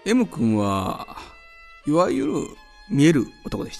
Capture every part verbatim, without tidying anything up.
M 君はいわゆる見える男でした。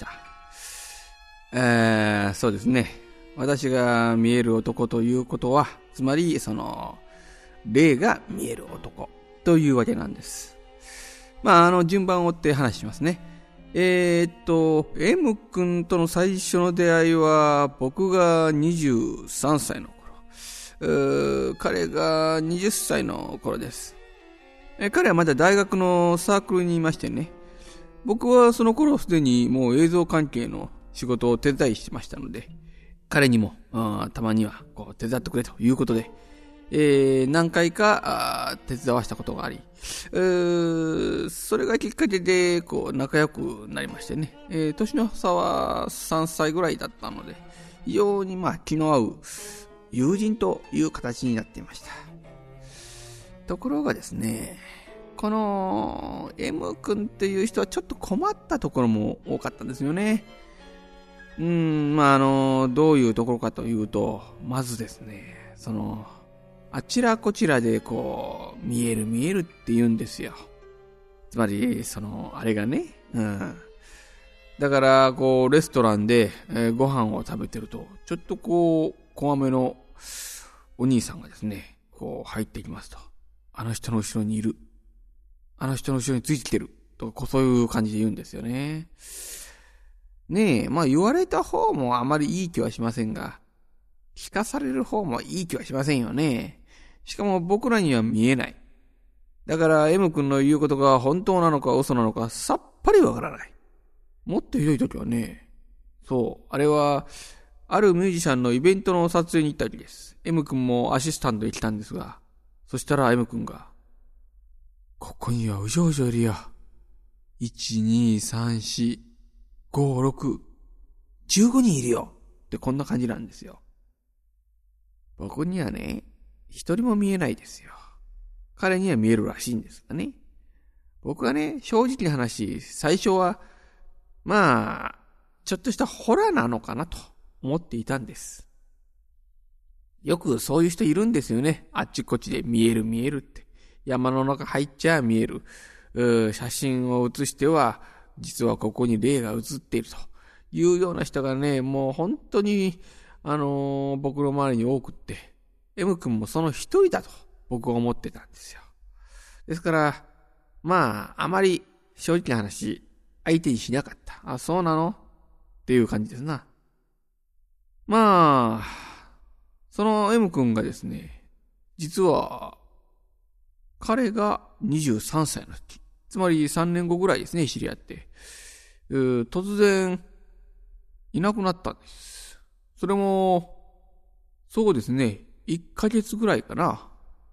えー、そうですね。私が見える男ということは、つまりその霊が見える男というわけなんです。まああの順番を追って話しますね。えー、っと M 君との最初の出会いは僕がにじゅうさんさいの頃、彼がはたちの頃です。え彼はまだ大学のサークルにいましてね、僕はその頃すでにもう映像関係の仕事を手伝いしてましたので、彼にもたまにはこう手伝ってくれということで、えー、何回か手伝わしたことがあり、えー、それがきっかけでこう仲良くなりましてね、えー、年の差はさんさいぐらいだったので、非常にまあ気の合う友人という形になっていました。ところがですね、この M 君っていう人はちょっと困ったところも多かったんですよね。うーん、まああのどういうところかというと、まずですね、そのあちらこちらでこう見える見えるって言うんですよ。つまりそのあれがね、うん。だからこうレストランで、えー、ご飯を食べてると、ちょっとこう小雨のお兄さんがですね、こう入ってきますと、あの人の後ろにいる、あの人の後ろについてきてるとか、そういう感じで言うんですよね。ねえ、まあ言われた方もあまりいい気はしませんが、聞かされる方もいい気はしませんよね。しかも僕らには見えない。だから M 君の言うことが本当なのか嘘なのかさっぱりわからない。もっとひどい時はね、そう、あれはあるミュージシャンのイベントの撮影に行った時です。M 君もアシスタントで来たんですが、そしたら M 君が、ここにはうじょうじょいるよ。いち、に、さん、し、ご、ろく、じゅうごにんいるよ。ってこんな感じなんですよ。僕にはね、一人も見えないですよ。彼には見えるらしいんですがね。僕はね、正直な話、最初は、まあ、ちょっとしたホラーなのかなと思っていたんです。よくそういう人いるんですよね。あっちこっちで見える見えるって。山の中入っちゃ見える。写真を写しては、実はここに霊が写っているというような人がね、もう本当に、あのー、僕の周りに多くって、M 君もその一人だと僕は思ってたんですよ。ですから、まあ、あまり正直な話、相手にしなかった。あ、そうなのっていう感じですな。まあ、その M 君がですね、実は、彼がにじゅうさんさいの時、つまりさんねんごぐらいですね、知り合って。突然、いなくなったんです。それも、そうですね、いっかげつぐらいかな。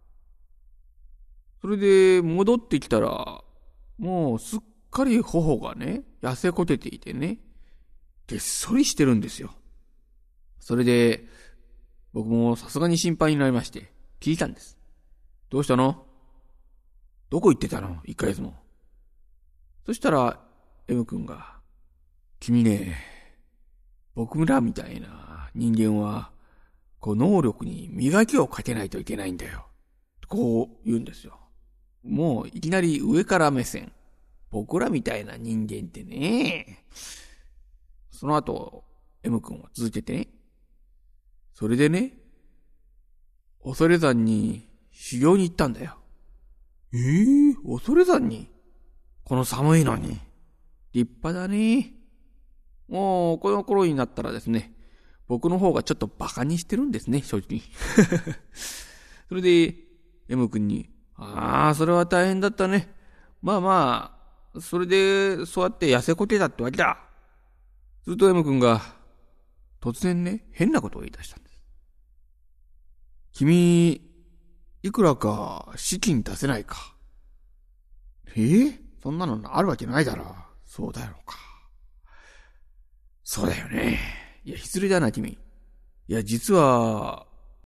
それで戻ってきたら、もうすっかり頬がね、痩せこけていてね、げっそりしてるんですよ。それで、僕もさすがに心配になりまして、聞いたんです。どうしたの？どこ行ってたの？いっかげつも。そしたら、M 君が、君ね、僕らみたいな人間は、こう能力に磨きをかけないといけないんだよ。こう言うんですよ。もういきなり上から目線。僕らみたいな人間ってね。その後、M 君は続けてね。それでね、恐山に修行に行ったんだよ。ええー、恐山に？この寒いのに。立派だね。もう、この頃になったらですね、僕の方がちょっとバカにしてるんですね、正直。それで、M 君に、ああ、それは大変だったね。まあまあ、それで、そうやって痩せこけたってわけだ。すると M 君が、突然ね、変なことを言い出したんです。君、いくらか資金出せないか。えー、そんなのあるわけないだろう。そうだろうか。そうだよね。いや、失礼だな、君。いや、実は、